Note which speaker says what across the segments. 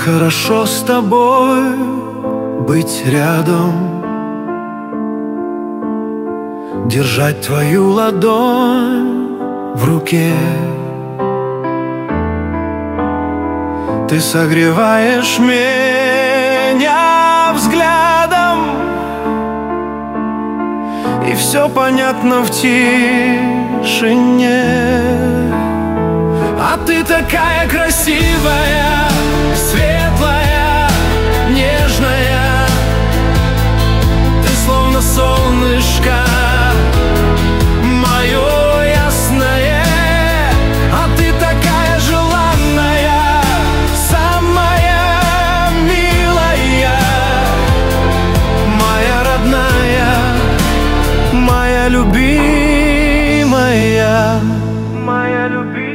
Speaker 1: хорошо с тобой быть рядом, держать твою ладонь в руке. Ты согреваешь меня взглядом, и все понятно в тишине. А ты такая красивая, светлая, нежная. Ты словно солнышко мое ясное. А ты такая желанная, самая милая, моя родная, моя любимая, моя любимая.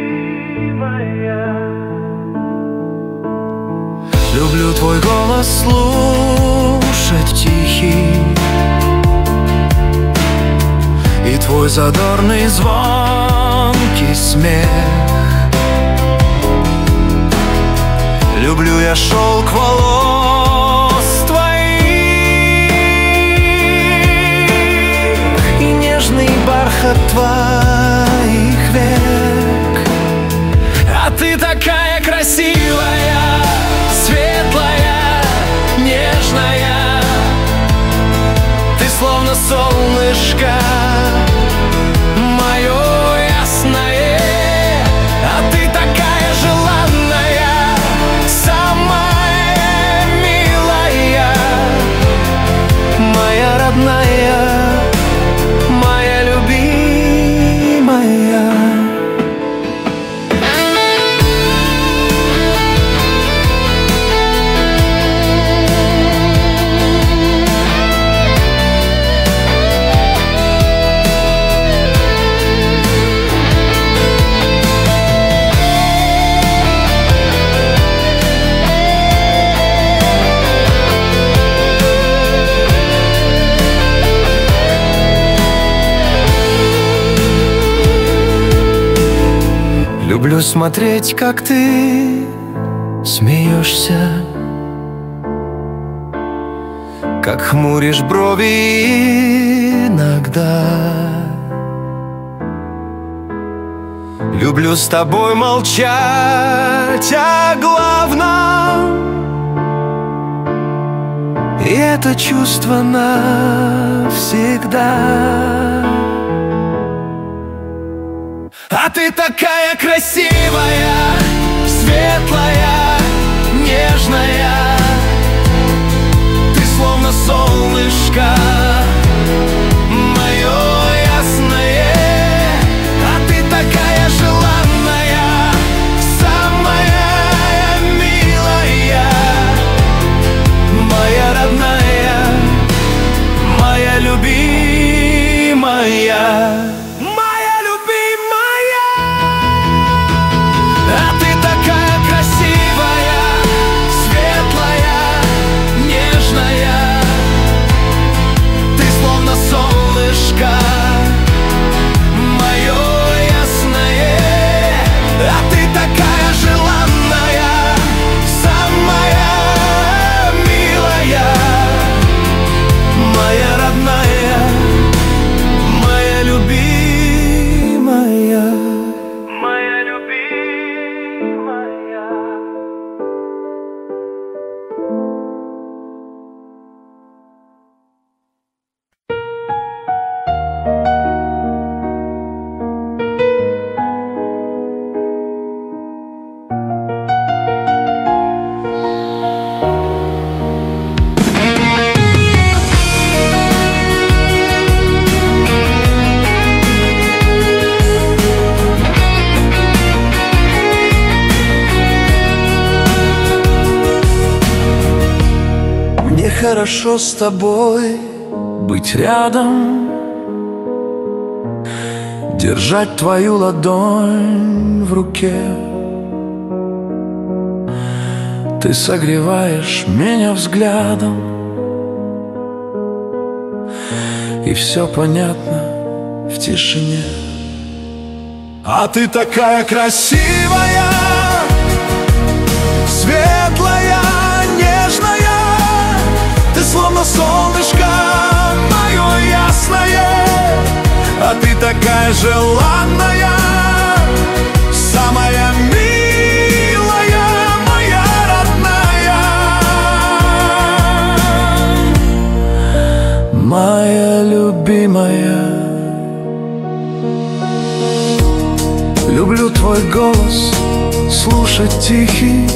Speaker 1: Люблю твой голос слушать тихий, и твой задорный звонкий смех. Люблю я шелк волос твоих и нежный бархат твоих век. А ты такая красивая, светлая, нежная. Ты словно солнышко мое ясное. А ты такая желанная, самая милая, моя родная, моя любимая. Люблю смотреть, как ты смеешься, как хмуришь брови иногда. Люблю с тобой молчать о главном, и это чувство навсегда. А ты такая красивая, светлая, нежная. Ты словно солнышко мое ясное. А ты такая желанная, самая милая, моя родная, моя любимая. Хорошо с тобой быть рядом, держать твою ладонь в руке. Ты согреваешь меня взглядом, и все понятно в тишине. А ты такая красивая, светлая, словно солнышко мое ясное, а ты такая желанная, самая милая, моя родная, моя любимая. Люблю твой голос, слушать тихий,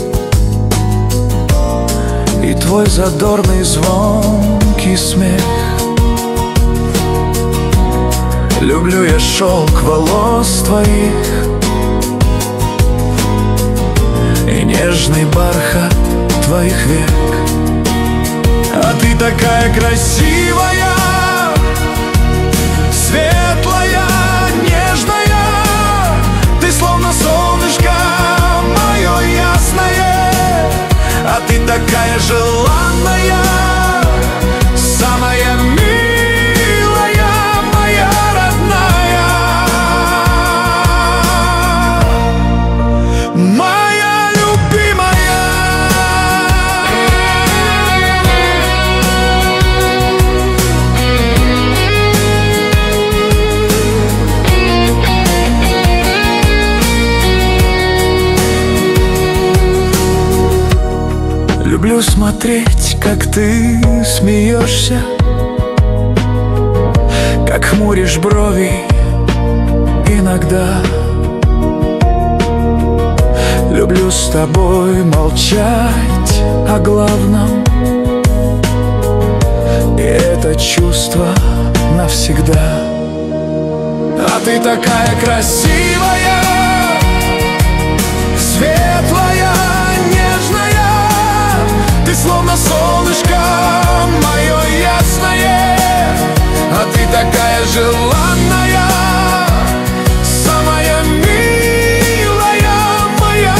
Speaker 1: и твой задорный звонкий смех. Люблю я шелк волос твоих и нежный бархат твоих век. А ты такая красивая, светлая, нежная, ты словно солнышко мое ясное, а ты такая желанная, самая милая, моя родная, моя любимая. Люблю смотреть, как ты смеешься, как хмуришь брови иногда. Люблю с тобой молчать о главном, и это чувство навсегда. А ты такая красивая, светлая, нежная, ты словно солнышко мое ясное, а ты такая желанная, самая милая, моя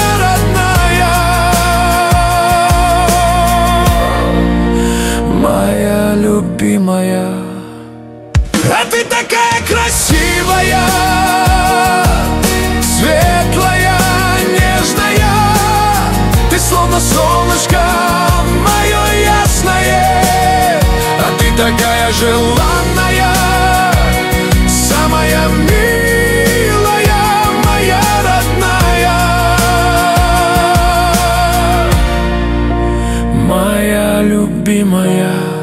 Speaker 1: родная, моя любимая. А ты такая красивая, светлая, нежная, ты словно солнышко мое ясное, а ты такая желанная, самая милая, моя родная, моя любимая.